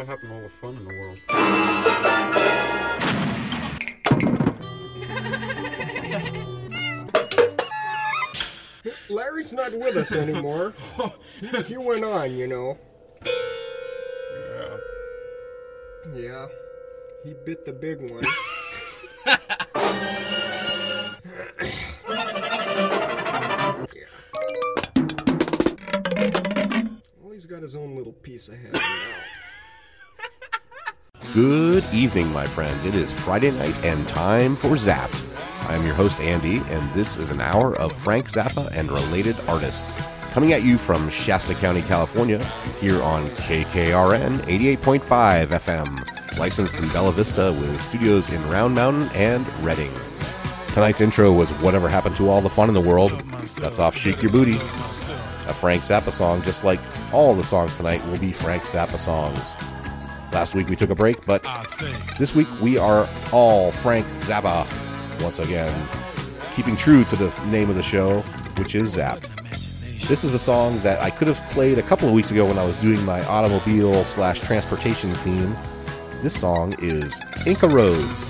What happened to all the fun in the world? Larry's not with us anymore. He went on, you know. Yeah. He bit the big one. Well, he's got his own little piece of head now. Good evening, my friends. It is Friday night and time for Zapped. I'm your host, Andy, and this is an hour of Frank Zappa and related artists. Coming at you from Shasta County, California, here on KKRN 88.5 FM, licensed in Bella Vista with studios in Round Mountain and Redding. Tonight's intro was Whatever Happened to All the Fun in the World. That's off Shake Your Booty, a Frank Zappa song, just like all the songs tonight will be Frank Zappa songs. Last week we took a break, but this week we are all Frank Zappa once again, keeping true to the name of the show, which is Zapped. This is a song that I could have played a couple of weeks ago when I was doing my automobile/transportation theme. This song is Inca Roads.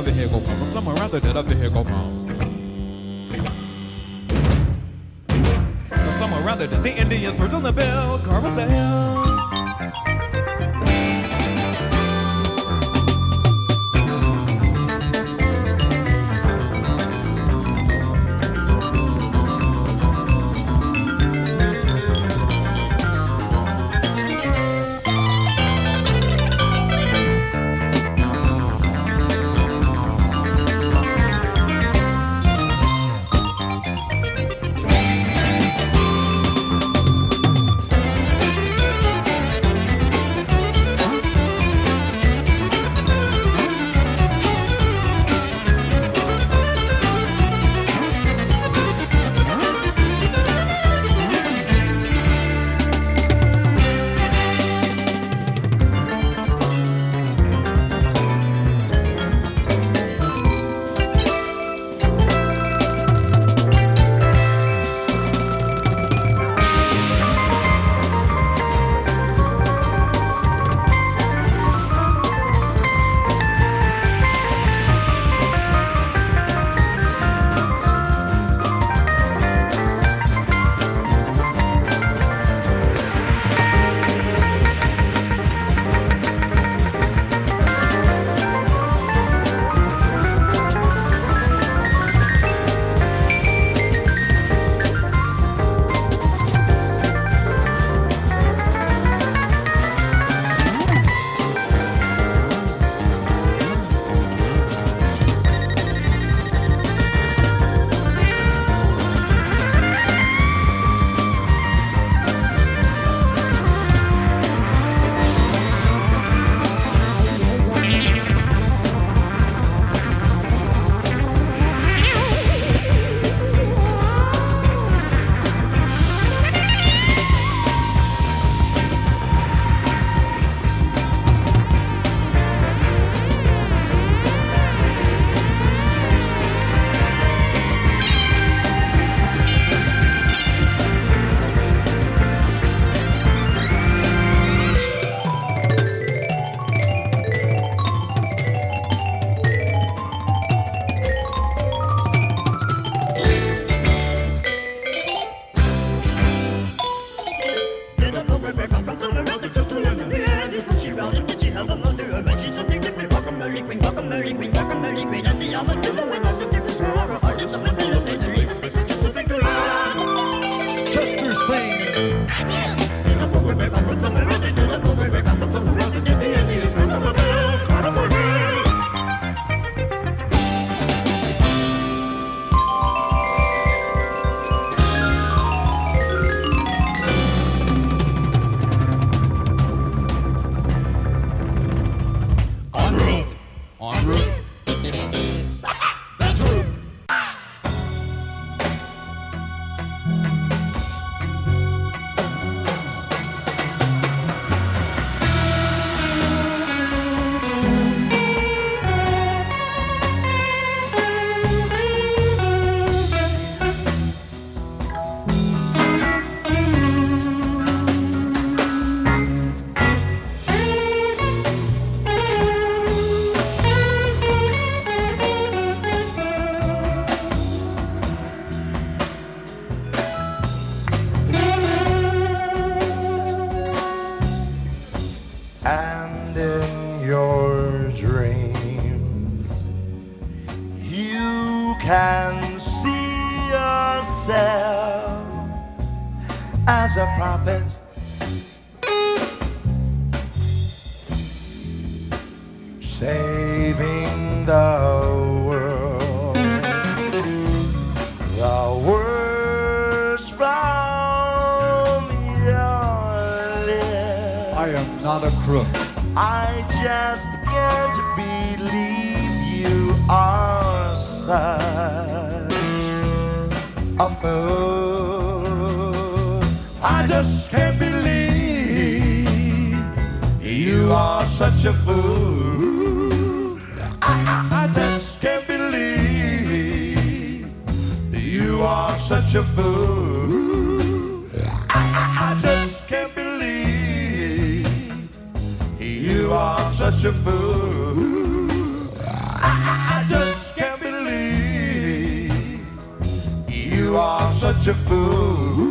the head go bum. From somewhere around the dead up the head go bum. From somewhere around the dead, the Indians first on the bell, carve a bell. Chester's thing. And in your dreams, you can see yourself as a prophet, saving the world, the worst from your lips. I am not a crook. I just can't believe you are such a fool. I just can't believe you are such a fool. I just can't believe you are such a fool. I just can't believe you are such a fool. I such a fool.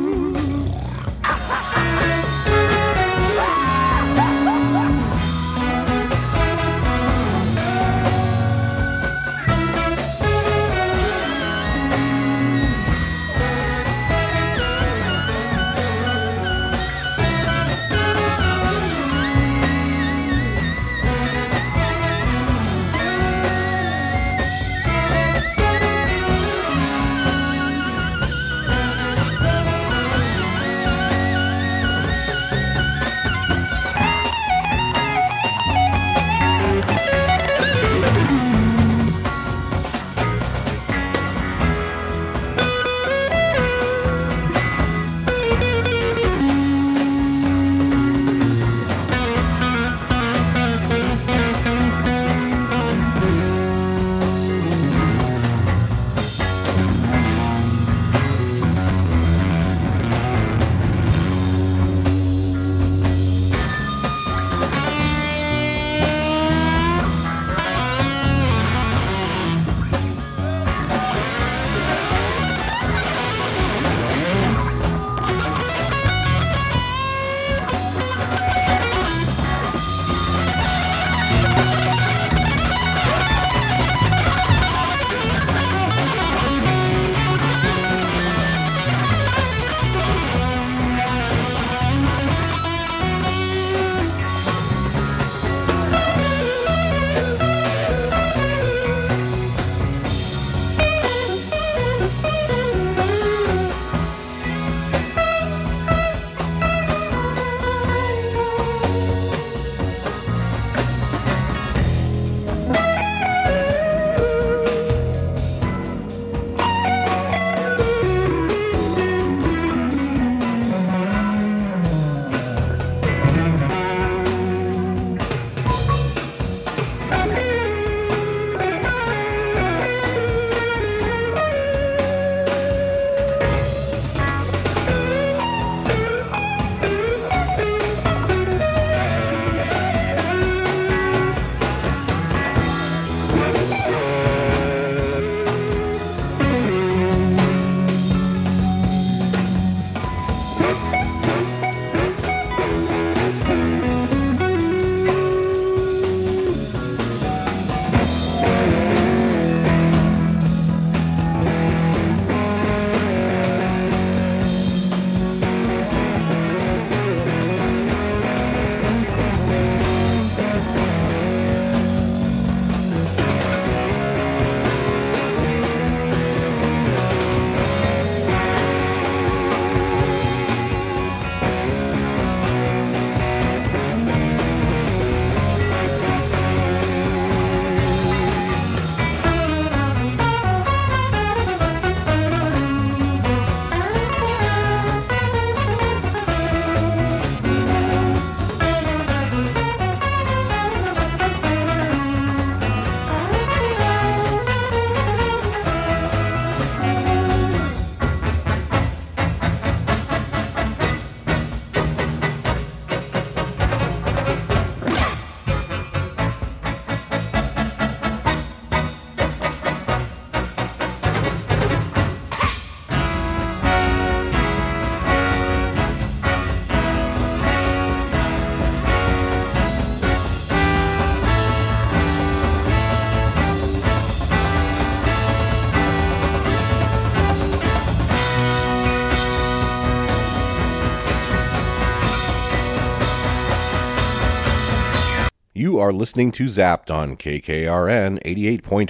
You are listening to Zapped on KKRN 88.5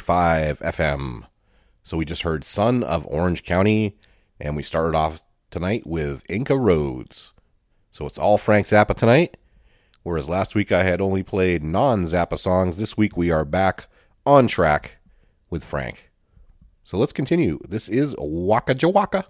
FM. So we just heard Son of Orange County, and we started off tonight with Inca Roads. So it's all Frank Zappa tonight, whereas last week I had only played non-Zappa songs. This week we are back on track with Frank. So let's continue. This is Waka Jawaka.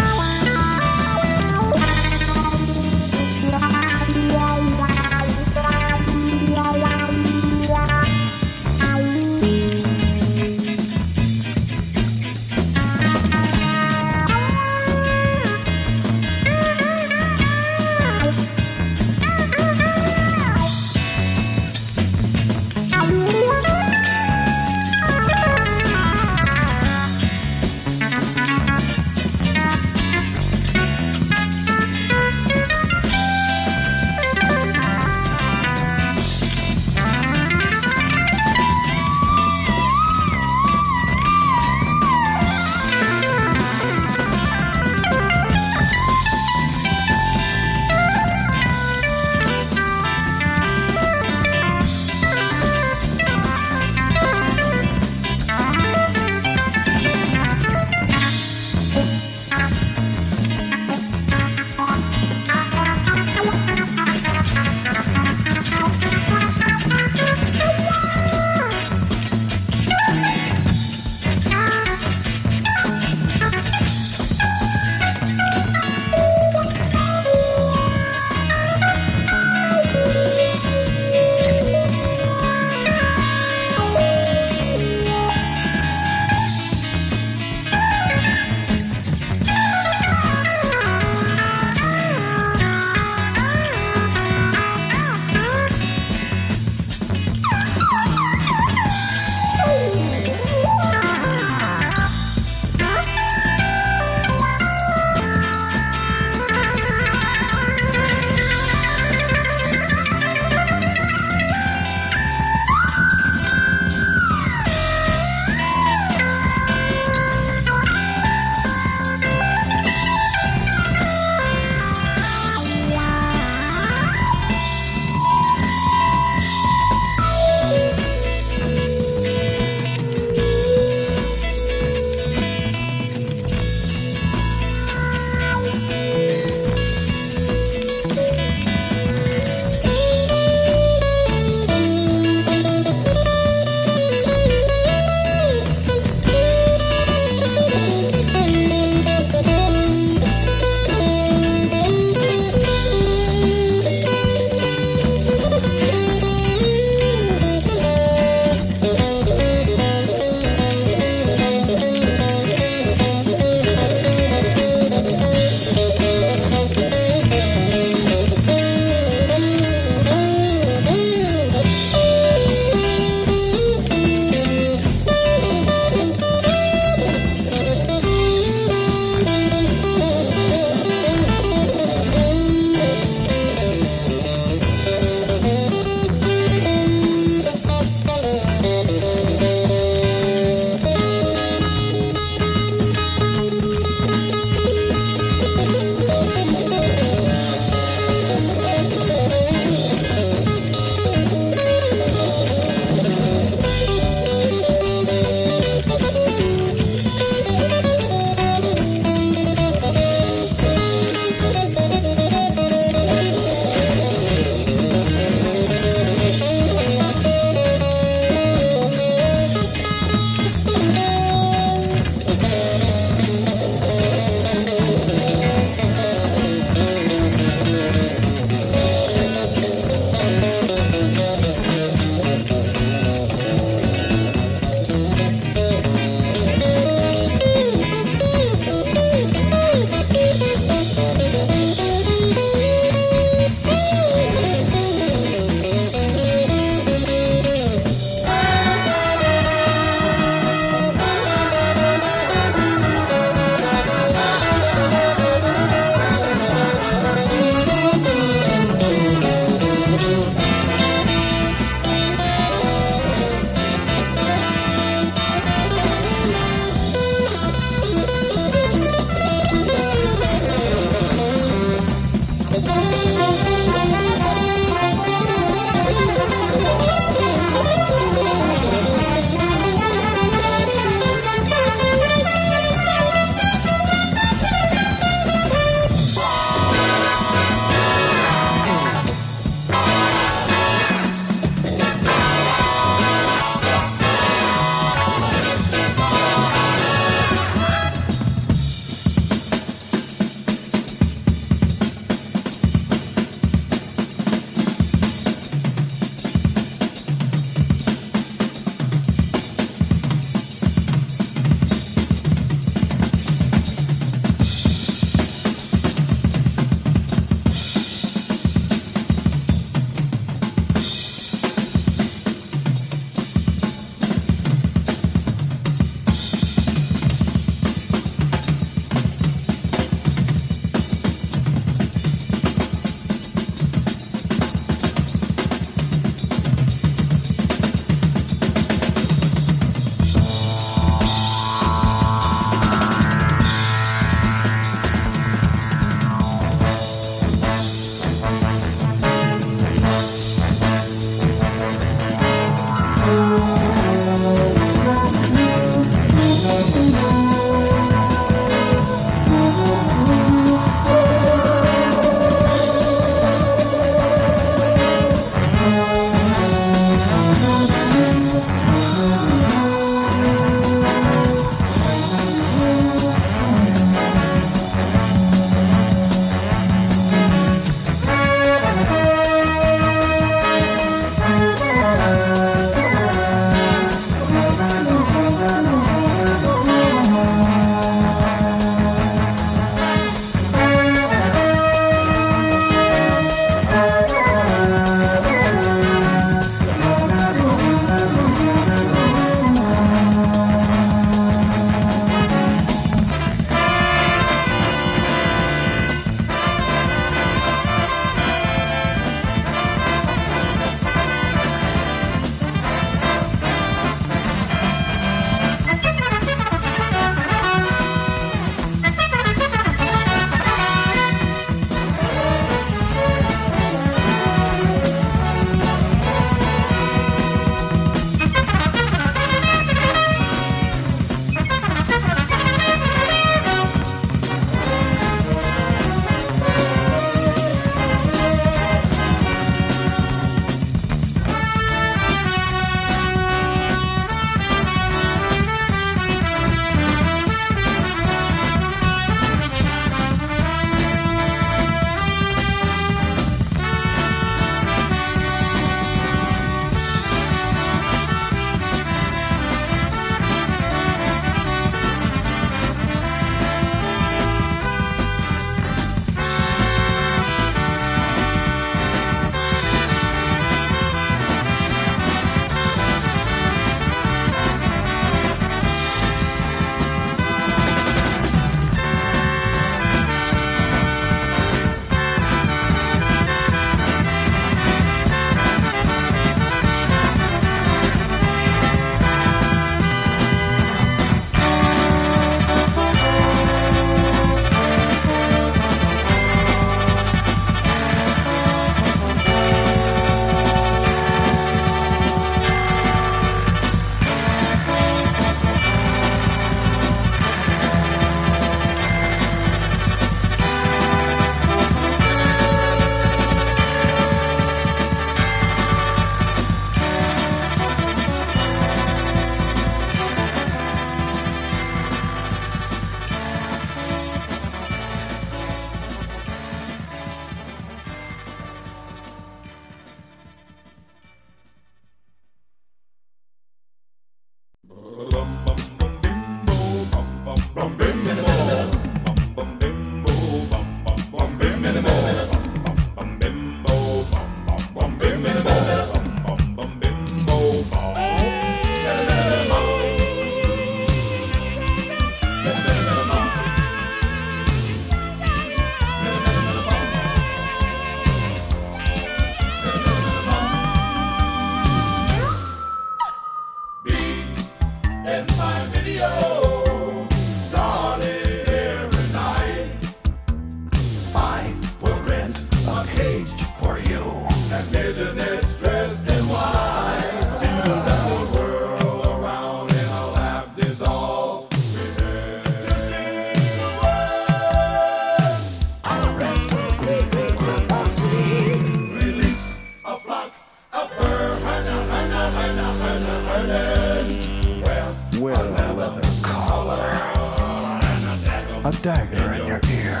A dagger in your ear.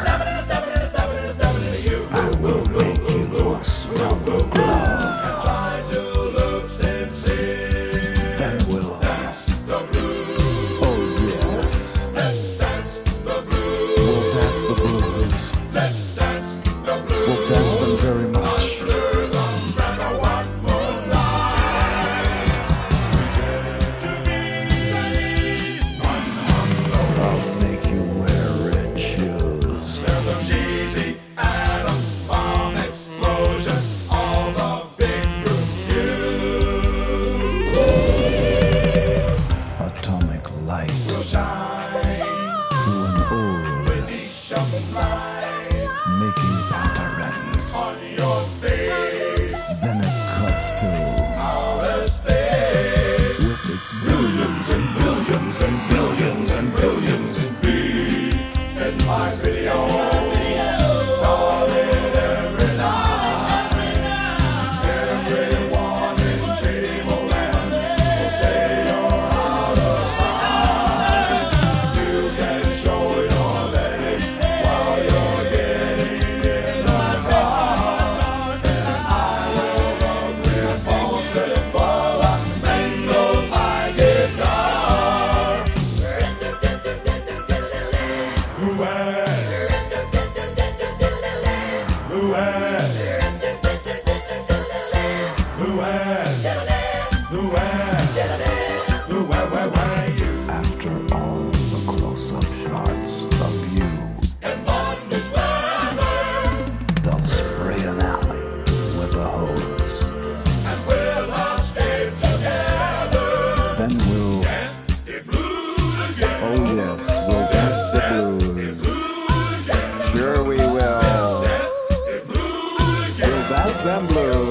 I will make you smell the glove. Try to look sincere. Then we'll Dance the blues. oh yes, Let's dance the blues. we'll dance the blues. Let's dance the blues. We'll dance them very much. Under the umbrella one moonlight. Pretend to be I'll make you wear red shoes. There's a cheesy atom bomb explosion. All the big groups use. Atomic light Shine through an orb, Venetian light making patterns. on your face. Then it cuts to Outer space. with its billions and billions and billions and billions. In my video. Darling, every night. Everyone in cable land will say you're out of sight. You can show your legs while you're getting in the car. And I will look repulsive while I mangle my guitar. After all the close-up shots of you, they'll spray an alley with a hose. Then we'll oh yes, we'll dance the blues. Sure we will. We'll dance them blues.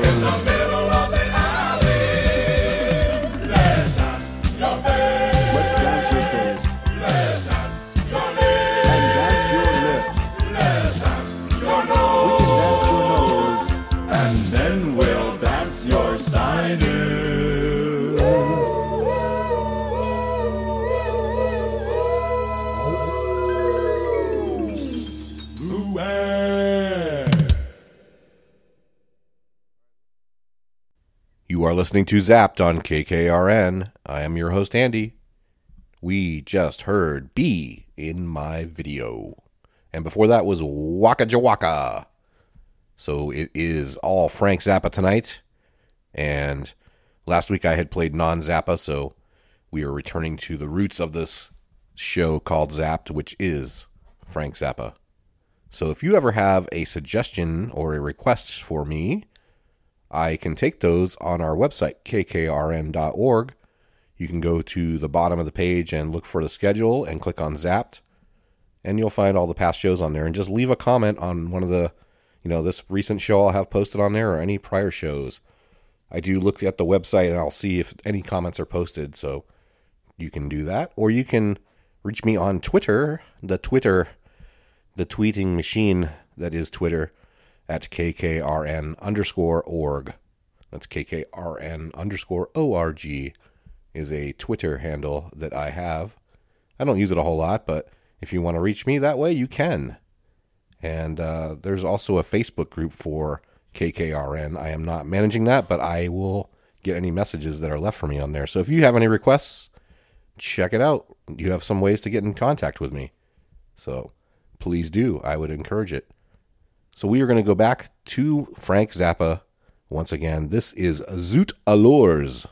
Let's dance your face. And dance your lips. We can dance your nose. And then we'll dance your sinus. You are listening to Zapped on KKRN. I am your host, Andy. We just heard Be in My Video. And before that was Waka Jawaka. So it is all Frank Zappa tonight. And last week I had played non-Zappa, so we are returning to the roots of this show called Zapped, which is Frank Zappa. So if you ever have a suggestion or a request for me, I can take those on our website, kkrn.org. You can go to the bottom of the page and look for the schedule and click on Zapped, and you'll find all the past shows on there. And just leave a comment on one of the, this recent show I'll have posted on there or any prior shows. I do look at the website and I'll see if any comments are posted, so you can do that. Or you can reach me on Twitter, the tweeting machine that is Twitter, at KKRN_org. That's KKRN_ORG is a Twitter handle that I have. I don't use it a whole lot, but if you want to reach me that way, you can. And there's also a Facebook group for KKRN. I am not managing that, but I will get any messages that are left for me on there. So if you have any requests, check it out. You have some ways to get in contact with me. So please do. I would encourage it. So we are going to go back to Frank Zappa once again. This is Zoot Allures.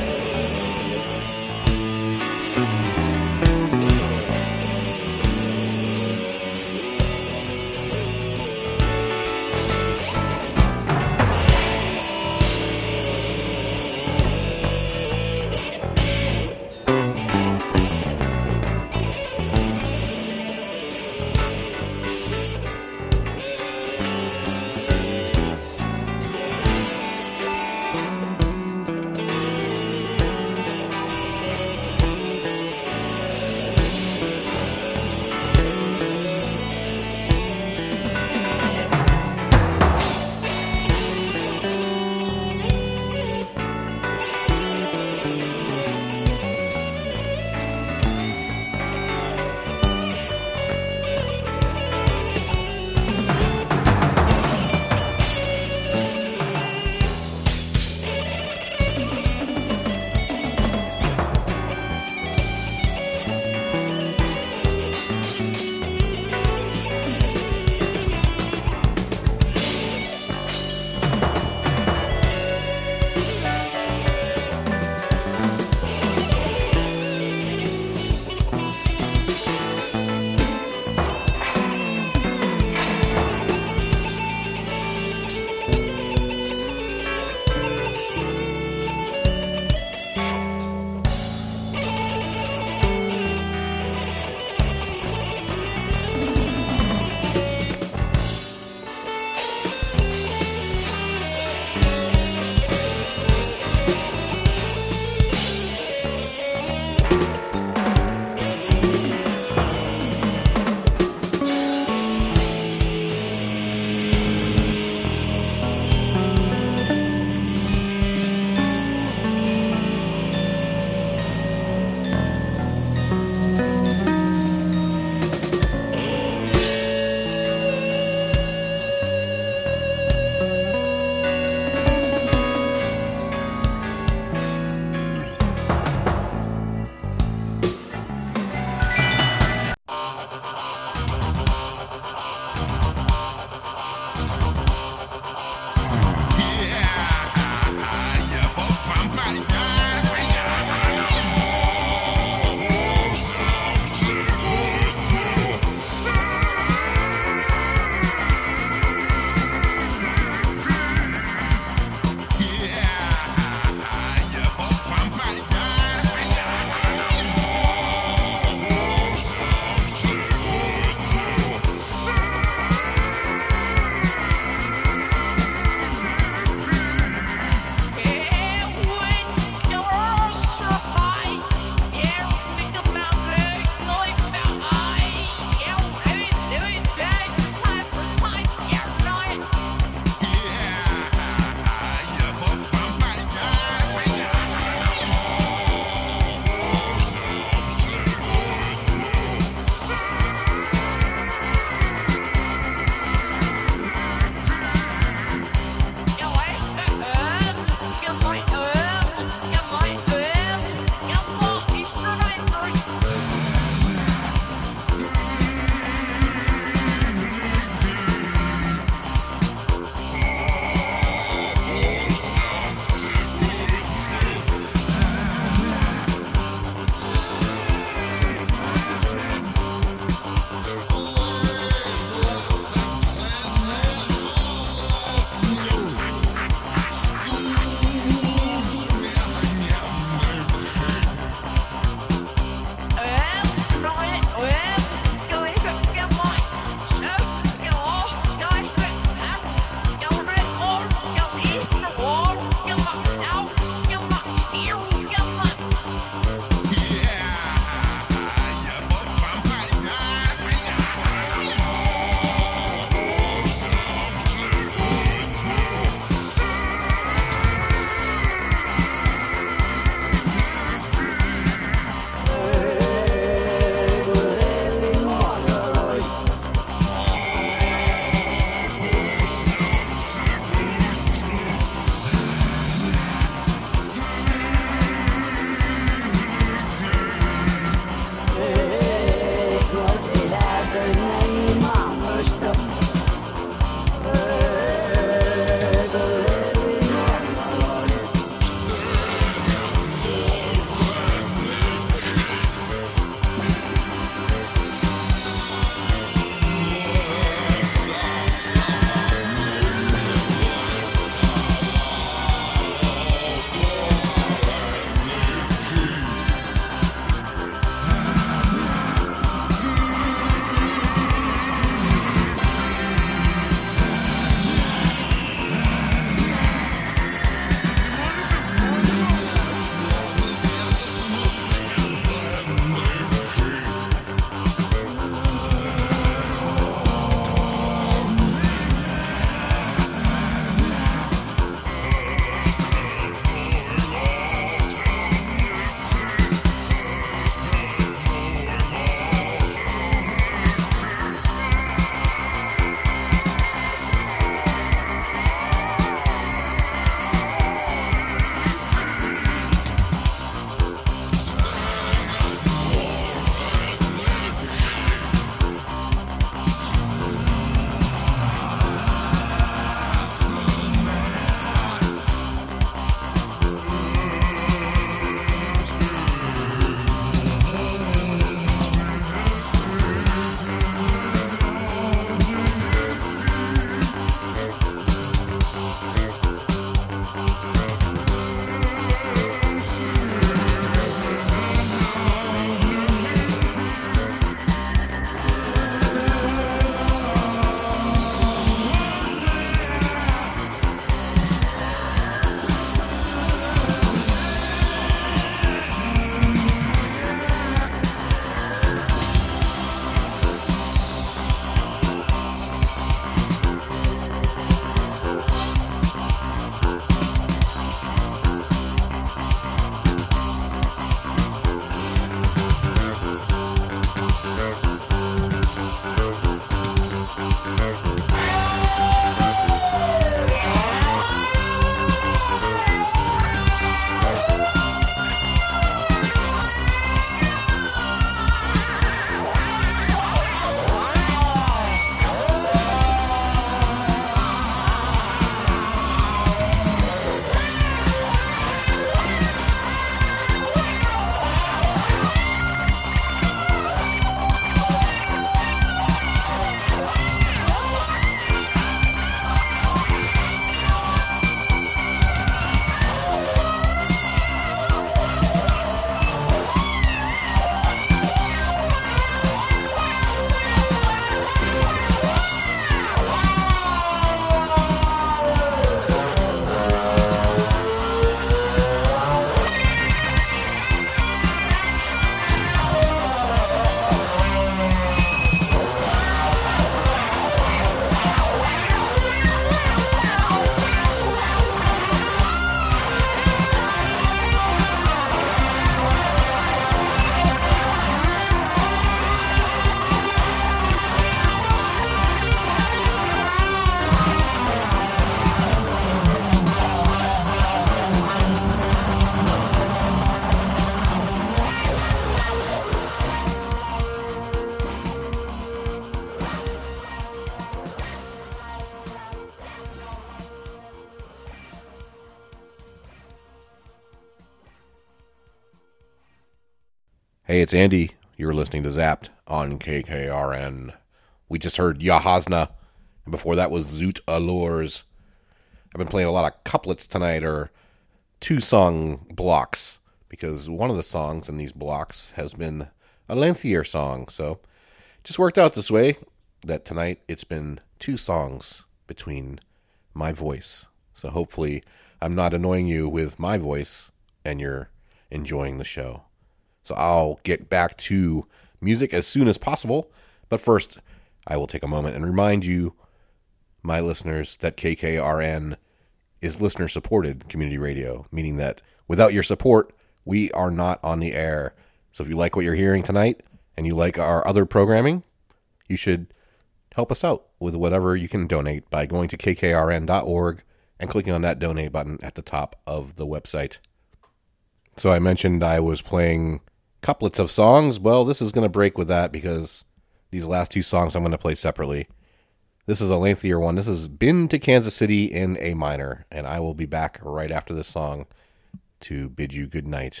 Hey, it's Andy. You're listening to Zapped on KKRN. We just heard Yahazna, and before that was Zoot Allures. I've been playing a lot of couplets tonight, or 2-song blocks, because one of the songs in these blocks has been a lengthier song, so it just worked out this way that tonight it's been 2 songs between my voice. So hopefully I'm not annoying you with my voice and you're enjoying the show. So I'll get back to music as soon as possible, but first I will take a moment and remind you, my listeners, that KKRN is listener-supported community radio, meaning that without your support, we are not on the air. So if you like what you're hearing tonight and you like our other programming, you should help us out with whatever you can donate by going to kkrn.org and clicking on that donate button at the top of the website. So I mentioned I was playing couplets of songs. Well, this is going to break with that because these last 2 songs I'm going to play separately. This is a lengthier one. This is Been to Kansas City in A minor, and I will be back right after this song to bid you good night.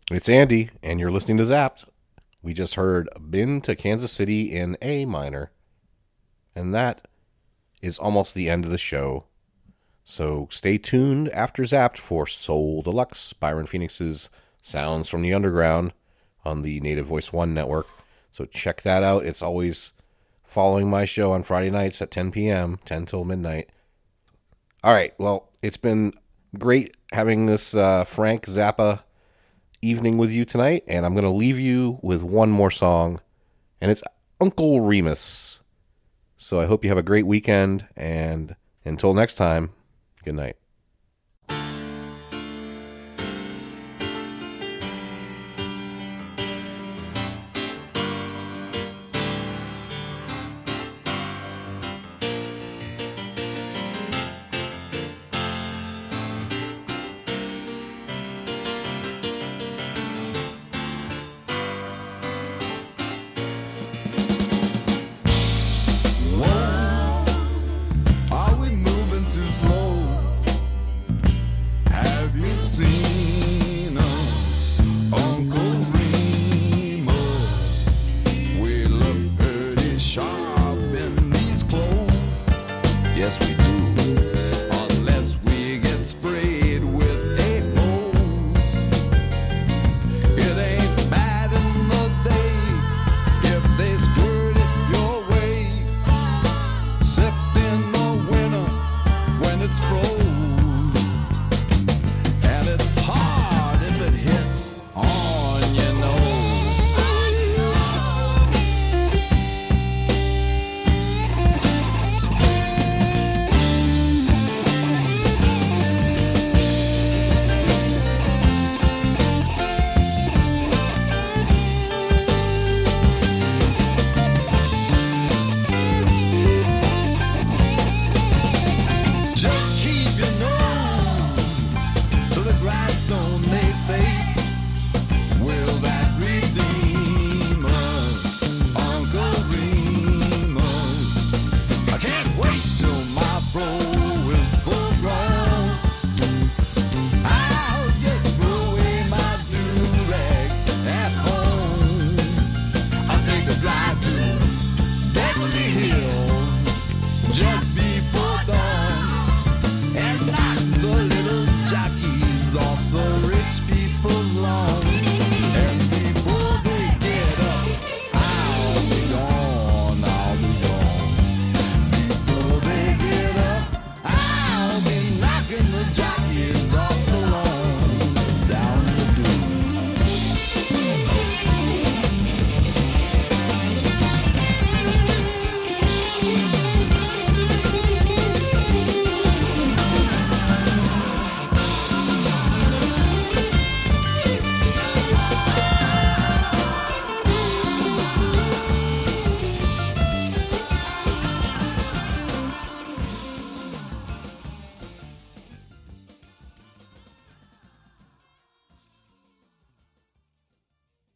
It's Andy, and you're listening to Zapped. We just heard Been to Kansas City in A minor, and that is almost the end of the show. So stay tuned after Zapped for Soul Deluxe, Byron Phoenix's Sounds from the Underground on the Native Voice One network. So check that out. It's always following my show on Friday nights at 10 p.m., 10 till midnight. All right, well, it's been great having this Frank Zappa evening with you tonight, and I'm going to leave you with one more song, and it's Uncle Remus. So I hope you have a great weekend, and until next time, good night.